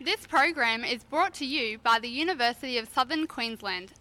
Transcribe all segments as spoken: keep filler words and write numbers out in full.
This program is brought to you by the University of Southern Queensland.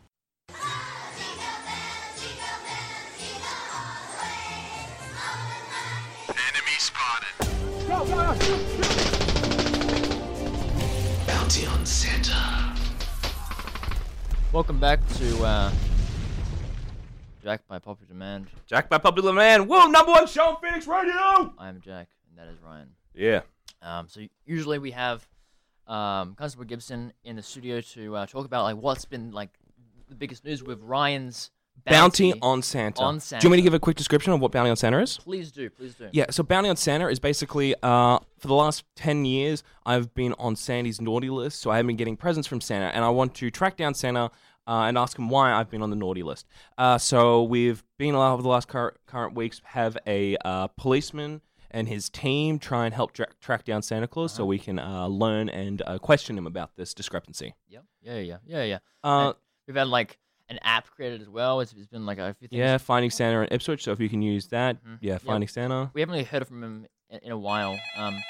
Enemy spotted. Go, go, go, shoot, shoot. Bounty on Santa. Welcome back to uh, Jack by Popular Demand. Jack by Popular Demand. Whoa, number one show on Phoenix Radio. I am Jack, and that is Ryan. Yeah. Um, so usually we have um, Constable Gibson in the studio to uh, talk about like what's been like the biggest news with Ryan's bounty, Bounty on Santa. on Santa. Do you want me to give a quick description of what Bounty on Santa is? Please do, please do. Yeah, so Bounty on Santa is basically, uh, for the last ten years, I've been on Sandy's naughty list, so I have been getting presents from Santa, and I want to track down Santa uh, and ask him why I've been on the naughty list. Uh, so we've been, over the last cur- current weeks, have a uh, policeman and his team try and help tra- track down Santa Claus uh-huh. so we can uh, learn and uh, question him about this discrepancy. Yep. Yeah, yeah, yeah, yeah. Uh, And we've had like an app created as well. It's, it's been like a few things. Yeah, Finding Santa in Ipswich, so if you can use that, Mm-hmm. yeah, Finding yeah. Santa. We haven't really heard from him in, in a while. Um,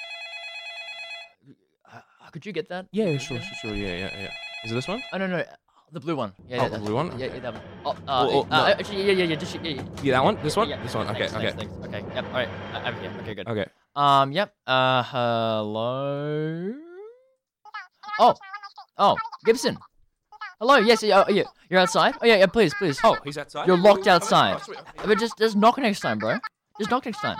uh, could you get that? Yeah, yeah, sure, sure, sure, yeah, yeah, yeah. Is it this one? Oh, no, no, the blue one. Yeah, Oh, yeah, the that- blue one? Yeah, Okay. yeah, that one. Oh, uh, Oh, oh, uh, no. actually, yeah, yeah, yeah, just, yeah, yeah. Yeah, that one? This one? Yeah, This one? Okay, thanks, okay. Thanks, thanks. Okay, yep, all right. Uh, over here. Okay, good. Okay. Um, yep. Uh, hello? Oh, oh, Gibson. Hello, yes, yeah, oh, yeah. You're outside? Oh, yeah, yeah, please, please. Oh, he's outside? You're locked outside. Oh, sweet. But just, just knock next time, bro. Just knock next time.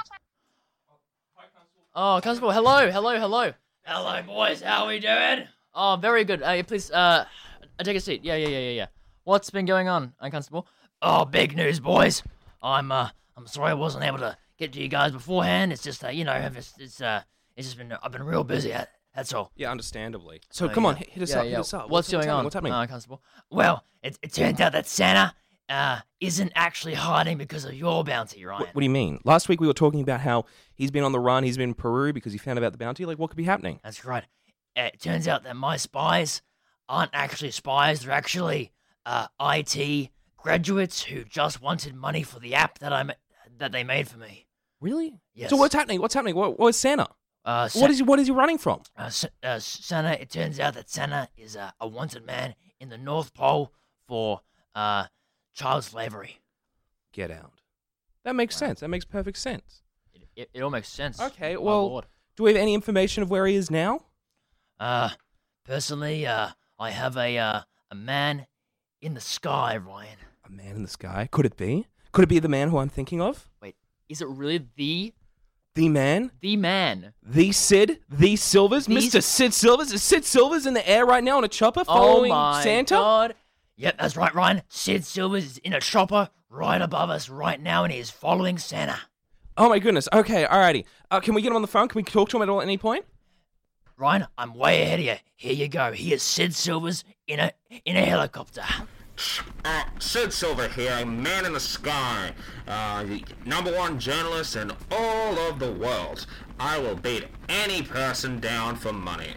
Oh, Constable, hello, hello, hello. Hello, boys, how we doing? Oh, very good. Uh, yeah, please, uh, take a seat. Yeah, yeah, yeah, yeah, yeah. What's been going on, uh, Constable? Oh, big news, boys. I'm, uh, I'm sorry I wasn't able to get to you guys beforehand. It's just, uh, you know, it's, it's, uh, it's just been, I've been real busy. That's all. Yeah, understandably. So Oh, come yeah. on, hit, hit us Yeah, up, yeah. hit us up. What's, going happening? on? What's happening? Uh, Constable? Well, it, it turns out that Santa uh, isn't actually hiding because of your bounty, Ryan. What, what do you mean? Last week we were talking about how he's been on the run, he's been in Peru because he found out about the bounty. Like, what could be happening? That's right. Uh, it turns out that my spies aren't actually spies. They're actually uh, I T graduates who just wanted money for the app that I ma- that they made for me. Really? Yes. So what's happening? What's happening? What, what's Santa? Uh, Sa- What is he, what is he running from? uh, Sa- uh, Santa? It turns out that Santa is uh, a wanted man in the North Pole for uh, child slavery. Get out. That makes Wow. sense. That makes perfect sense. It, it, it all makes sense. Okay, my well- lord. Do we have any information of where he is now? Uh, personally, uh, I have a uh, a man in the sky, Ryan. A man in the sky? Could it be? Could it be the man who I'm thinking of? Wait, is it really the The man? the man? The Sid? The Silvers? The- Mister Sid Silvers? Is Sid Silvers in the air right now on a chopper Oh following my Santa? God! Yep, that's right, Ryan. Sid Silvers is in a chopper right above us right now, and he is following Santa. Oh my goodness. Okay, alrighty. Uh, can we get him on the phone? Can we talk to him at all at any point? Ryan, I'm way ahead of you. Here you go. Here's Sid Silvers in a in a helicopter. Uh, Sid Silver here, a man in the sky, uh, the number one journalist in all of the world. I will beat any person down for money.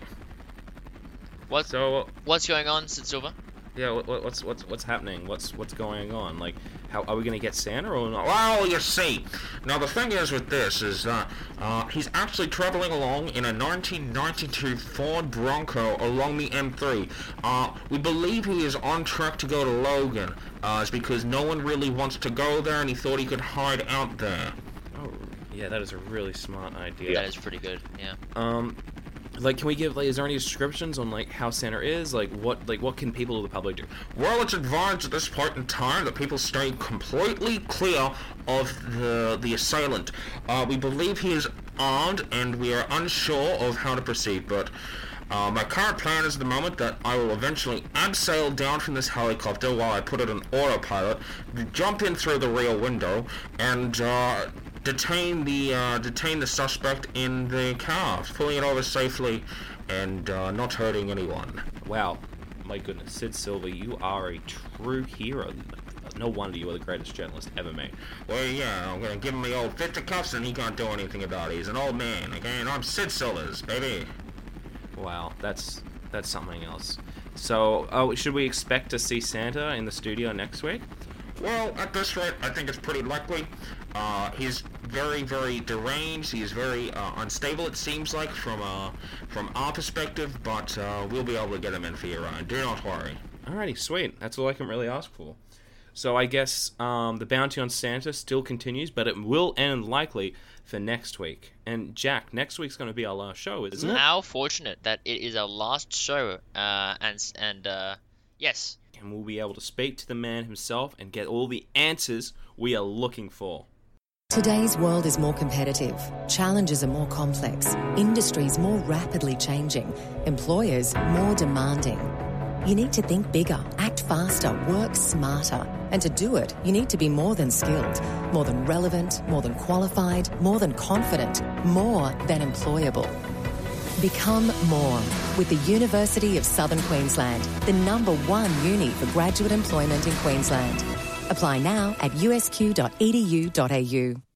What, So, what's going on, Sid Silver? yeah, what, what's what's what's happening? What's what's going on? Like, how are we gonna get Santa or not? Well, you see, now the thing is with this is that uh, he's actually traveling along in a nineteen ninety-two Ford Bronco along the M three. Uh, we believe he is on track to go to Logan. Uh, it's because no one really wants to go there, and he thought he could hide out there. Oh, yeah, that is a really smart idea. That is pretty good, yeah. Um, like, can we give, like, is there any descriptions on, like, how Santa is? Like, what, like, what can people of the public do? Well, it's advised at this point in time that people stay completely clear of the the assailant. Uh, we believe he is armed, and we are unsure of how to proceed, but uh, my current plan is at the moment that I will eventually abseil down from this helicopter while I put it on autopilot, jump in through the rear window, and uh, detain the uh, detain the suspect in the car, pulling it over safely and uh, not hurting anyone. Wow, my goodness, Sid Silver, you are a true hero. No wonder you are the greatest journalist ever made. Well, yeah, I'm gonna give him the old fisticuffs and he can't do anything about it. He's an old man, okay? And I'm Sid Silvers, baby. Wow, that's that's something else. So, oh, should we expect to see Santa in the studio next week? Well, at this rate, I think it's pretty likely. Uh, he's very, very deranged. He is very uh, unstable, it seems like, from uh, from our perspective, but uh, we'll be able to get him in for you, Ryan. Do not worry. Alrighty, sweet. That's all I can really ask for. So I guess um, the bounty on Santa still continues, but it will end likely for next week. And Jack, next week's going to be our last show, isn't it? How fortunate that it is our last show, uh, and and uh, yes. And we'll be able to speak to the man himself and get all the answers we are looking for. Today's world is more competitive. Challenges are more complex. Industries more rapidly changing. Employers more demanding. You need to think bigger, act faster, work smarter. And to do it, you need to be more than skilled, more than relevant, more than qualified, more than confident, more than employable. Become more with the University of Southern Queensland, the number one uni for graduate employment in Queensland. Apply now at u s q dot e d u dot a u.